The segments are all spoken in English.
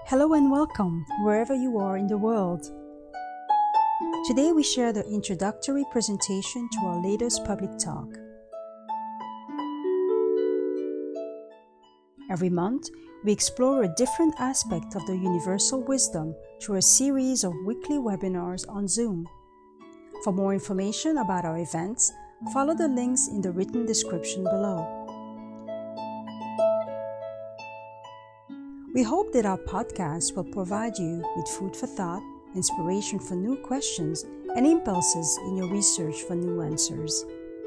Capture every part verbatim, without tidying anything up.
Hello and welcome, wherever you are in the world. Today we share the introductory presentation to our latest public talk. Every month, we explore a different aspect of the universal wisdom through a series of weekly webinars on Zoom. For more information about our events, follow the links in the written description below. We hope that our podcast will provide you with food for thought, inspiration for new questions, and impulses in your research for new answers.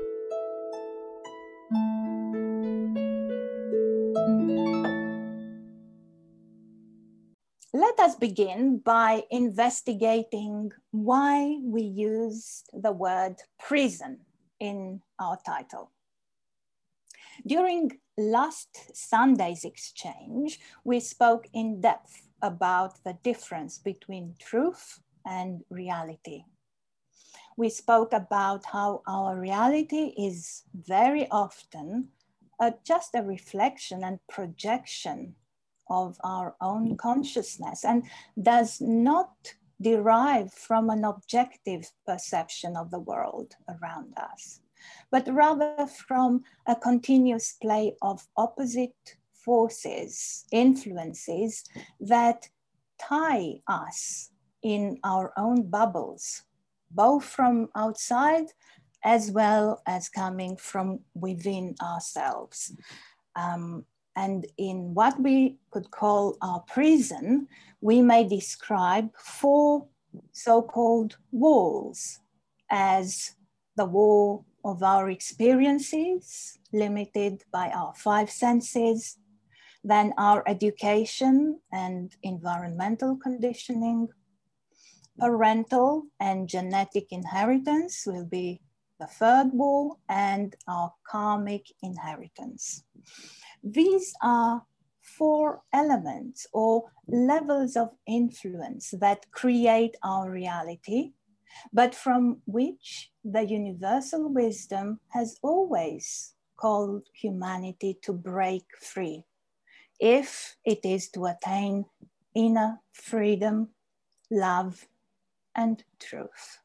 Let us begin by investigating why we used the word prison in our title. During last Sunday's exchange, we spoke in depth about the difference between truth and reality. We spoke about how our reality is very often uh, just a reflection and projection of our own consciousness and does not derive from an objective perception of the world around us, but rather from a continuous play of opposite forces, influences that tie us in our own bubbles, both from outside as well as coming from within ourselves. Um, and in what we could call our prison, we may describe four so-called walls as the wall of our experiences, limited by our five senses, then our education and environmental conditioning, parental and genetic inheritance will be the third wall, and our karmic inheritance. These are four elements or levels of influence that create our reality, but from which the universal wisdom has always called humanity to break free, if it is to attain inner freedom, love, and truth.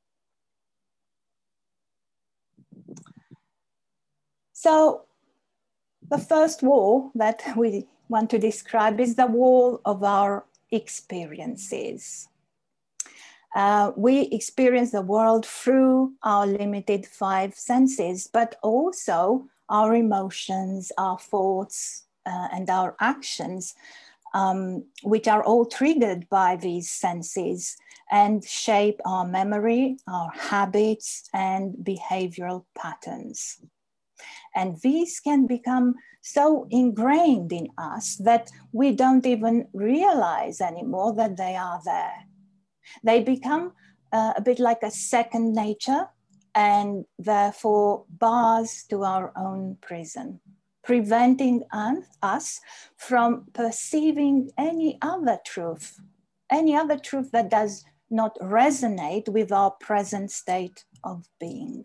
So the first wall that we want to describe is the wall of our experiences. Uh, we experience the world through our limited five senses, but also our emotions, our thoughts, uh, and our actions, um, which are all triggered by these senses and shape our memory, our habits, and behavioral patterns. And these can become so ingrained in us that we don't even realize anymore that they are there. They become uh, a bit like a second nature and therefore bars to our own prison, preventing us from perceiving any other truth, any other truth that does not resonate with our present state of being.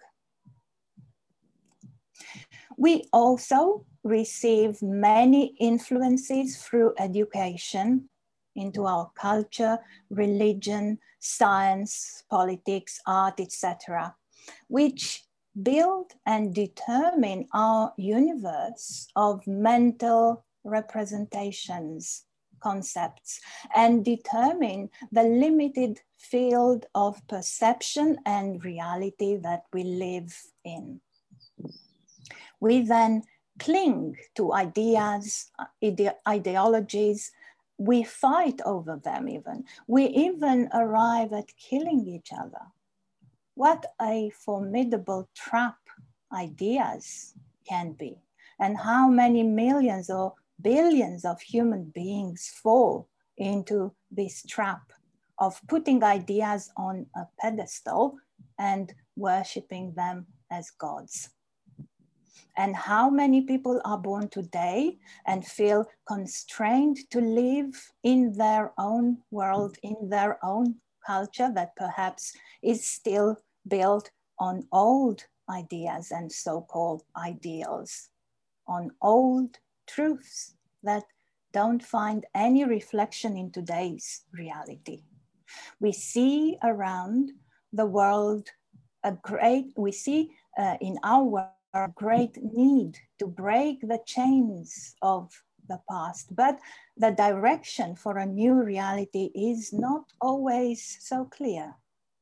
We also receive many influences through education into our culture, religion, science, politics, art, et cetera, which build and determine our universe of mental representations, concepts, and determine the limited field of perception and reality that we live in. We then cling to ideas, ide- ideologies. We fight over them even. We even arrive at killing each other. What a formidable trap ideas can be, and how many millions or billions of human beings fall into this trap of putting ideas on a pedestal and worshiping them as gods. And how many people are born today and feel constrained to live in their own world, in their own culture that perhaps is still built on old ideas and so-called ideals, on old truths that don't find any reflection in today's reality. We see around the world a great, we see uh, in our world a great need to break the chains of the past, but the direction for a new reality is not always so clear.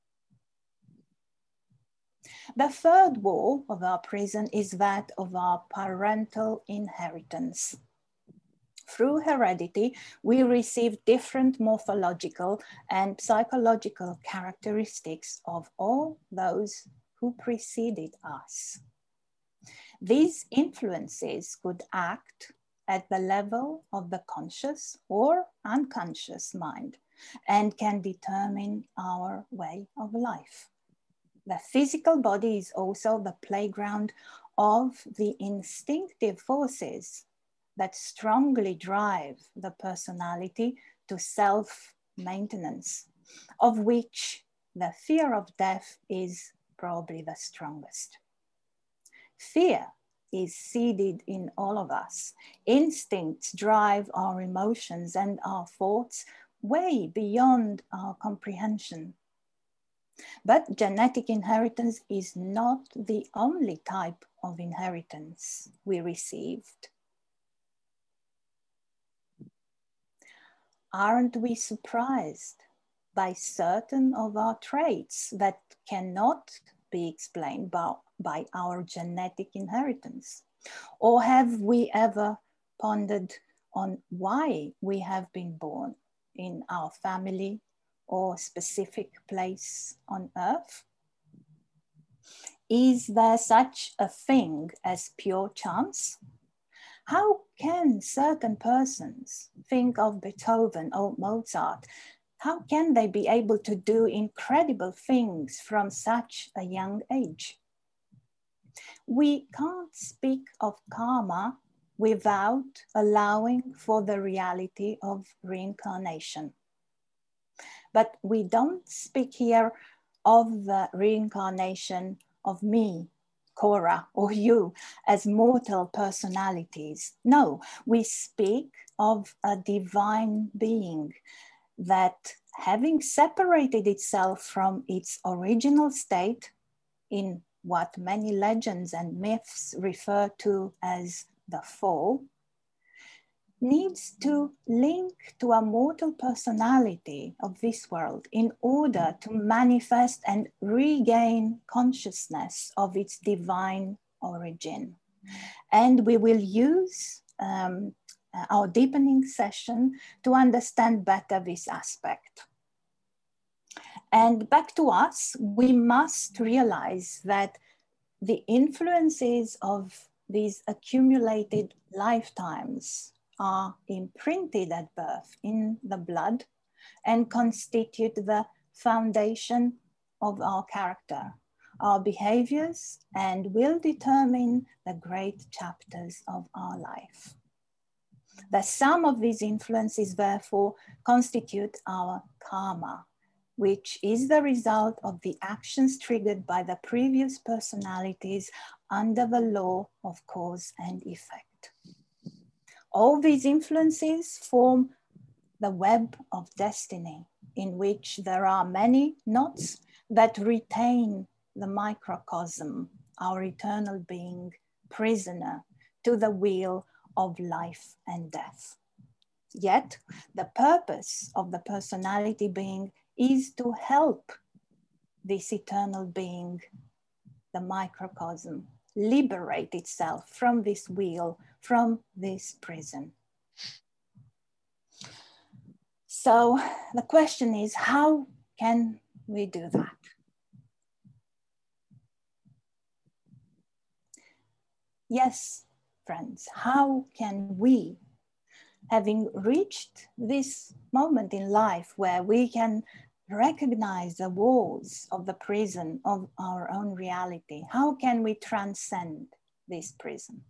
The third wall of our prison is that of our parental inheritance. Through heredity, we receive different morphological and psychological characteristics of all those who preceded us. These influences could act at the level of the conscious or unconscious mind and can determine our way of life. The physical body is also the playground of the instinctive forces that strongly drive the personality to self-maintenance, of which the fear of death is probably the strongest. Fear is seeded in all of us. Instincts drive our emotions and our thoughts way beyond our comprehension. But genetic inheritance is not the only type of inheritance we received. Aren't we surprised by certain of our traits that cannot be explained by, by our genetic inheritance? Or have we ever pondered on why we have been born in our family or specific place on earth? Is there such a thing as pure chance? How can certain persons think of Beethoven or Mozart? How can they be able to do incredible things from such a young age? We can't speak of karma without allowing for the reality of reincarnation. But we don't speak here of the reincarnation of me, Cora, or you as mortal personalities. No, we speak of a divine being that, having separated itself from its original state in what many legends and myths refer to as the fall, needs to link to a mortal personality of this world in order to manifest and regain consciousness of its divine origin. And we will use um, our deepening session to understand better this aspect. And back to us, we must realize that the influences of these accumulated lifetimes are imprinted at birth in the blood and constitute the foundation of our character, our behaviors, and will determine the great chapters of our life. The sum of these influences, therefore, constitute our karma, which is the result of the actions triggered by the previous personalities under the law of cause and effect. All these influences form the web of destiny, in which there are many knots that retain the microcosm, our eternal being, prisoner to the wheel of life and death. Yet, the purpose of the personality being is to help this eternal being, the microcosm, liberate itself from this wheel, from this prison. So the question is, how can we do that? Yes, friends, how can we, having reached this moment in life where we can recognize the walls of the prison of our own reality, how can we transcend this prison?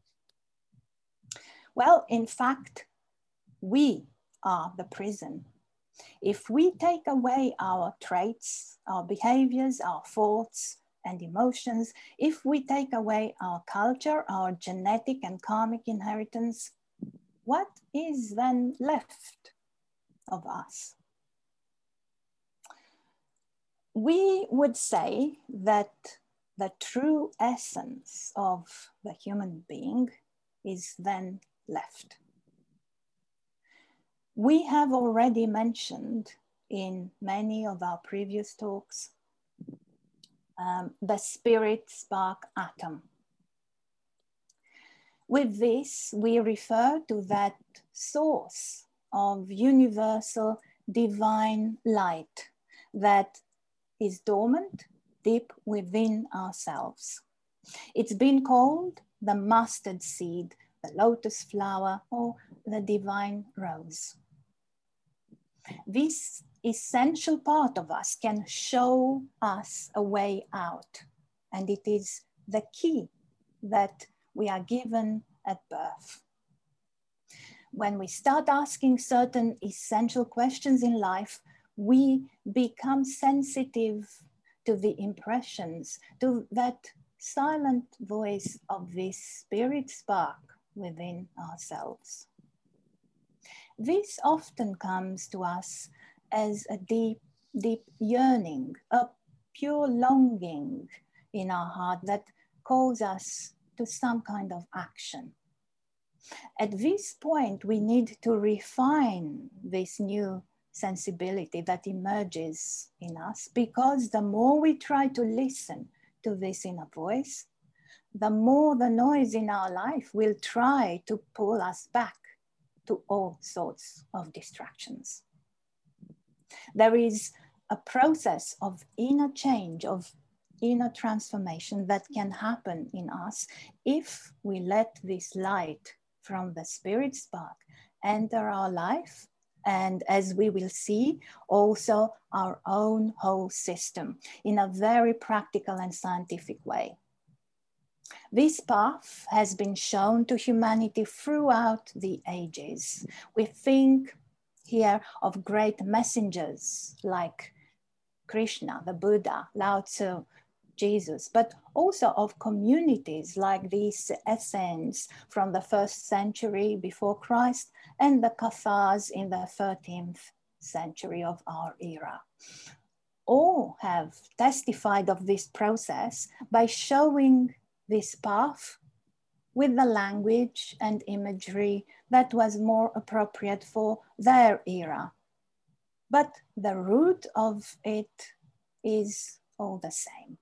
Well, in fact, we are the prison. If we take away our traits, our behaviors, our thoughts and emotions, if we take away our culture, our genetic and karmic inheritance, what is then left of us? We would say that the true essence of the human being is then left. We have already mentioned in many of our previous talks um, the spirit spark atom. With this, we refer to that source of universal divine light that is dormant deep within ourselves. It's been called the mustard seed, the lotus flower, or the divine rose. This essential part of us can show us a way out, and it is the key that we are given at birth. When we start asking certain essential questions in life, we become sensitive to the impressions, to that silent voice of this spirit spark within ourselves. This often comes to us as a deep, deep yearning, a pure longing in our heart that calls us to some kind of action. At this point, we need to refine this new sensibility that emerges in us, because the more we try to listen to this inner voice, the more the noise in our life will try to pull us back to all sorts of distractions. There is a process of inner change, of inner transformation that can happen in us if we let this light from the spirit spark enter our life, and as we will see, also our own whole system in a very practical and scientific way. This path has been shown to humanity throughout the ages. We think here of great messengers like Krishna, the Buddha, Lao Tzu, Jesus, but also of communities like these Essenes from the first century before Christ and the Cathars in the thirteenth century of our era. All have testified of this process by showing this path with the language and imagery that was more appropriate for their era. But the root of it is all the same.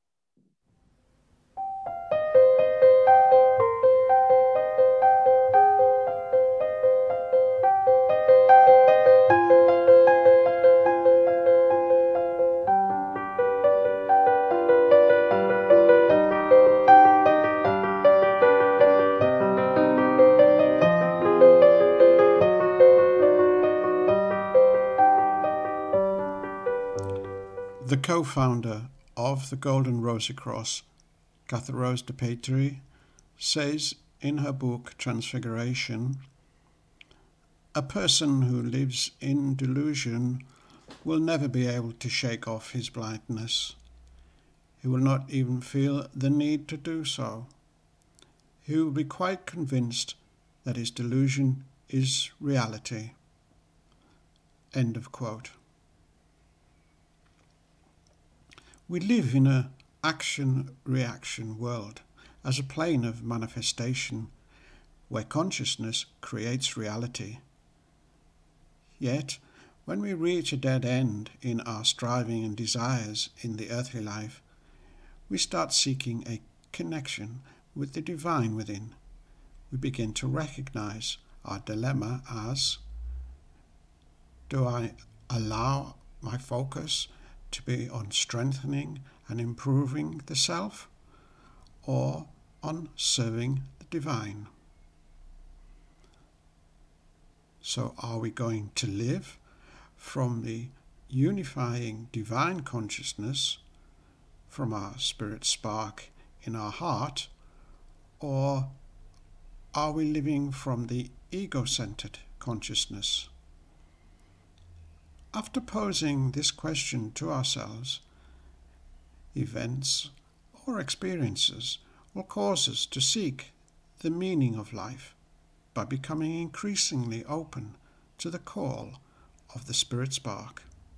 The co-founder of the Golden Rosy Cross, Catharose de Petrie, says in her book Transfiguration, "A person who lives in delusion will never be able to shake off his blindness. He will not even feel the need to do so. He will be quite convinced that his delusion is reality." End of quote. We live in an action-reaction world as a plane of manifestation where consciousness creates reality. Yet, when we reach a dead end in our striving and desires in the earthly life, we start seeking a connection with the divine within. We begin to recognize our dilemma as, do I allow my focus to be on strengthening and improving the self, or on serving the divine? So are we going to live from the unifying divine consciousness, from our spirit spark in our heart, or are we living from the ego-centered consciousness? After posing this question to ourselves, events or experiences will cause us to seek the meaning of life, by becoming increasingly open to the call of the spirit spark.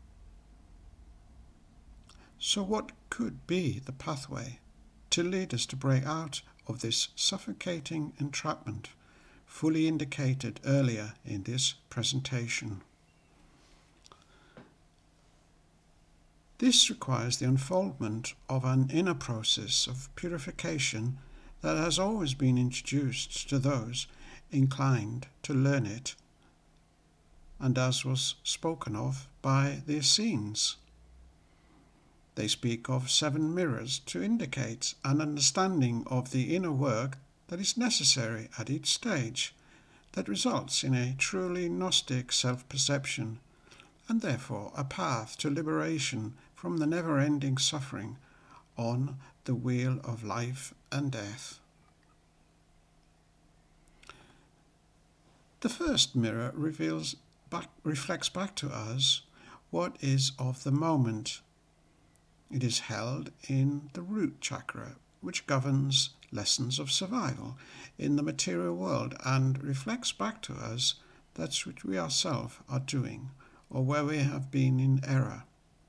So what could be the pathway to lead us to break out of this suffocating entrapment fully indicated earlier in this presentation? This requires the unfoldment of an inner process of purification that has always been introduced to those inclined to learn it, and as was spoken of by the Essenes. They speak of seven mirrors to indicate an understanding of the inner work that is necessary at each stage, that results in a truly Gnostic self-perception, and therefore a path to liberation from the never-ending suffering on the wheel of life and death. The first mirror reveals back, reflects back to us what is of the moment. It is held in the root chakra, which governs lessons of survival in the material world and reflects back to us that which we ourselves are doing or where we have been in error.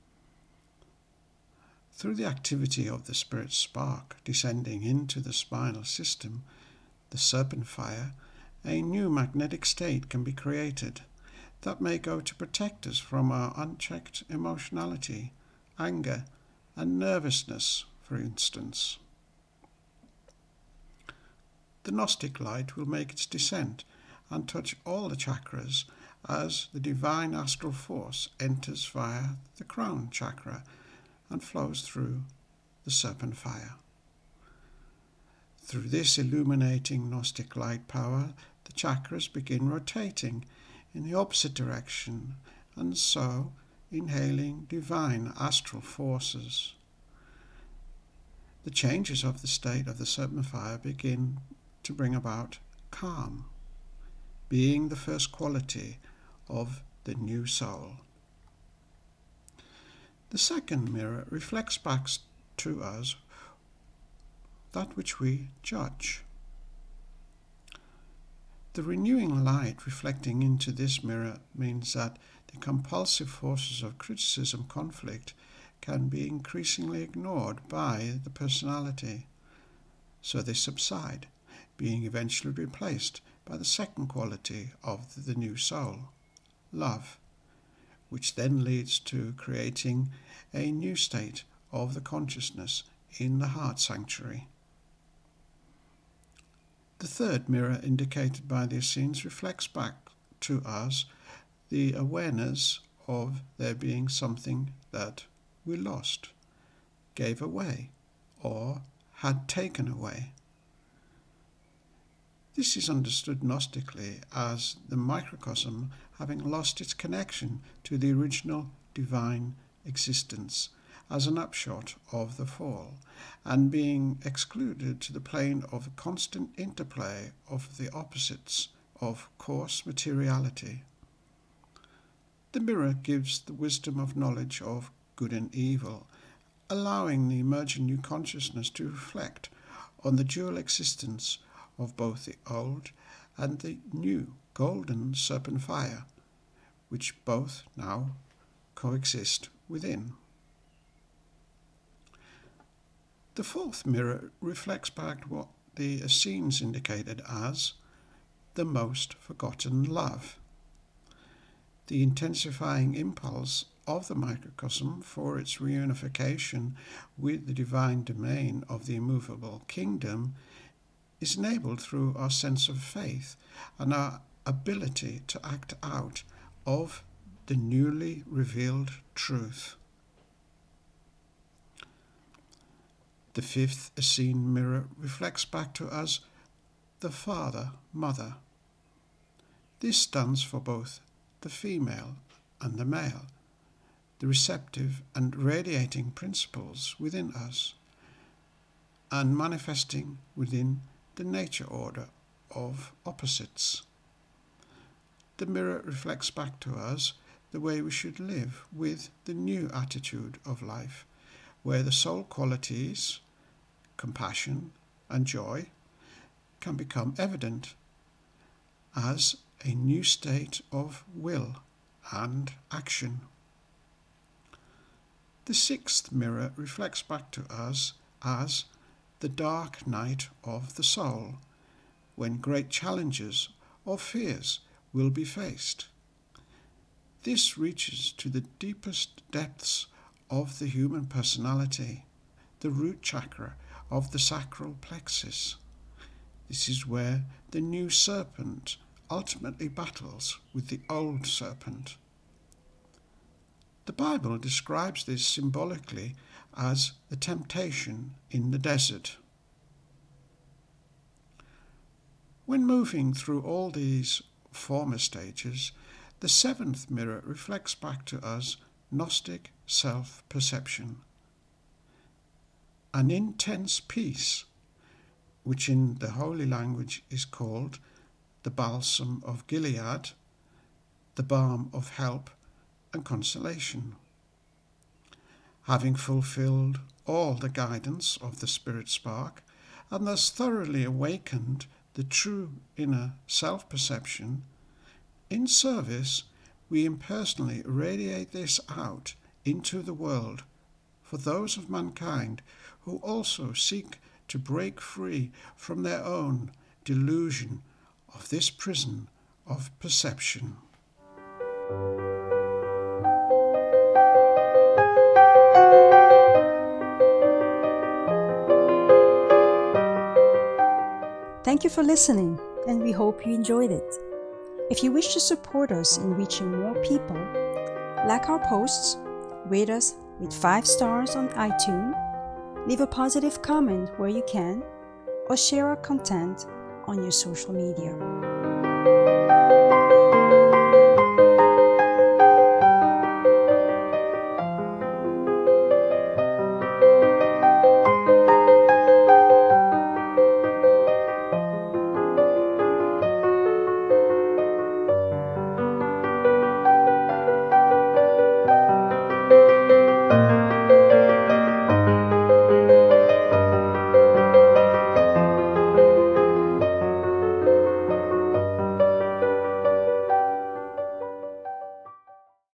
Through the activity of the spirit spark descending into the spinal system, the serpent fire, a new magnetic state can be created that may go to protect us from our unchecked emotionality, anger, and nervousness, for instance. The Gnostic light will make its descent and touch all the chakras as the divine astral force enters via the crown chakra and flows through the serpent fire. Through this illuminating Gnostic light power, the chakras begin rotating in the opposite direction and so inhaling divine astral forces. The changes of the state of the serpent fire begin to bring about calm, being the first quality of the new soul. The second mirror reflects back to us that which we judge. The renewing light reflecting into this mirror means that the compulsive forces of criticism, conflict, can be increasingly ignored by the personality, so they subside, being eventually replaced by the second quality of the new soul, love, which then leads to creating a new state of the consciousness in the heart sanctuary. The third mirror indicated by the Essenes reflects back to us the awareness of there being something that we lost, gave away, or had taken away. This is understood Gnostically as the microcosm having lost its connection to the original divine existence as an upshot of the fall, and being excluded to the plane of the constant interplay of the opposites of coarse materiality. The mirror gives the wisdom of knowledge of good and evil, allowing the emerging new consciousness to reflect on the dual existence of both the old and the new golden serpent fire, which both now coexist within. The fourth mirror reflects back what the Essenes indicated as the most forgotten love. The intensifying impulse of the microcosm for its reunification with the divine domain of the immovable kingdom is enabled through our sense of faith and our ability to act out of the newly revealed truth. The fifth Essene mirror reflects back to us the Father, Mother. This stands for both the female and the male, the receptive and radiating principles within us, and manifesting within the nature order of opposites. The mirror reflects back to us the way we should live with the new attitude of life, where the soul qualities, compassion and joy, can become evident, as a new state of will and action. The sixth mirror reflects back to us as the dark night of the soul, when great challenges or fears will be faced. This reaches to the deepest depths of the human personality, the root chakra of the sacral plexus. This is where the new serpent ultimately battles with the old serpent. The Bible describes this symbolically as the temptation in the desert. When moving through all these former stages, the seventh mirror reflects back to us Gnostic self-perception. An intense peace, which in the holy language is called the balsam of Gilead, the balm of help and consolation. Having fulfilled all the guidance of the Spirit spark, and thus thoroughly awakened the true inner self-perception, in service we impersonally radiate this out into the world for those of mankind who also seek to break free from their own delusion of this prison of perception. Thank you for listening, and we hope you enjoyed it. If you wish to support us in reaching more people, like our posts, rate us with five stars on iTunes, leave a positive comment where you can, or share our content on your social media.